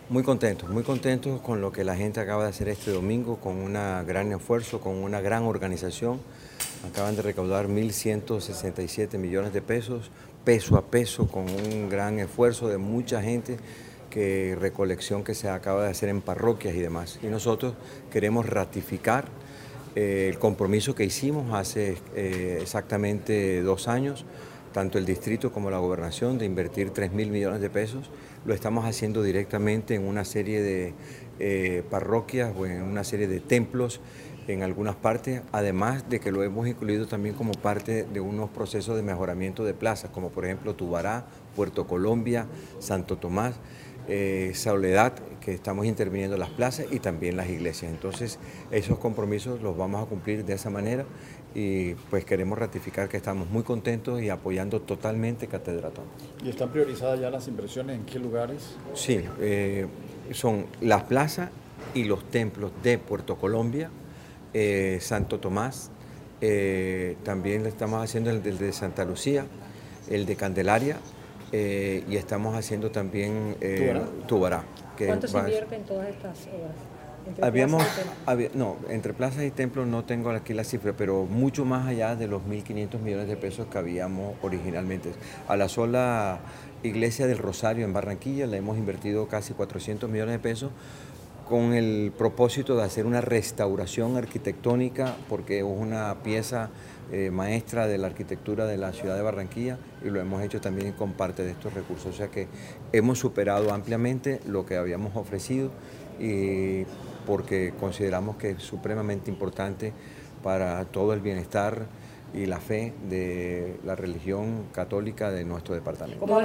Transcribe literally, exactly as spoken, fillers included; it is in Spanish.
Muy contentos, muy contentos con lo que la gente acaba de hacer este domingo, con un gran esfuerzo, con una gran organización. Acaban de recaudar mil ciento sesenta y siete millones de pesos, peso a peso, con un gran esfuerzo de mucha gente, que recolección que se acaba de hacer en parroquias y demás. Y nosotros queremos ratificar eh, el compromiso que hicimos hace eh, exactamente dos años, tanto el distrito como la gobernación, de invertir tres mil millones de pesos. Lo estamos haciendo directamente en una serie de eh, parroquias o en una serie de templos en algunas partes, además de que lo hemos incluido también como parte de unos procesos de mejoramiento de plazas, como por ejemplo Tubará, Puerto Colombia, Santo Tomás, eh, Soledad, que estamos interviniendo las plazas y también las iglesias. Entonces, esos compromisos los vamos a cumplir de esa manera y pues queremos ratificar que estamos muy contentos y apoyando totalmente Catedratón. ¿Y están priorizadas ya las inversiones? ¿En qué lugares? Sí, eh, son las plazas y los templos de Puerto Colombia, eh, Santo Tomás, eh, también le estamos haciendo el de Santa Lucía, el de Candelaria, eh, y estamos haciendo también eh, Tubará. Que ¿Cuánto se invierte en todas estas obras? Entre Habíamos, había, no, entre plazas y templos no tengo aquí la cifra, pero mucho más allá de los mil quinientos millones de pesos que habíamos originalmente. A la sola iglesia del Rosario en Barranquilla le hemos invertido casi cuatrocientos millones de pesos, con el propósito de hacer una restauración arquitectónica, porque es una pieza eh, maestra de la arquitectura de la ciudad de Barranquilla, y lo hemos hecho también con parte de estos recursos. O sea que hemos superado ampliamente lo que habíamos ofrecido, y porque consideramos que es supremamente importante para todo el bienestar y la fe de la religión católica de nuestro departamento.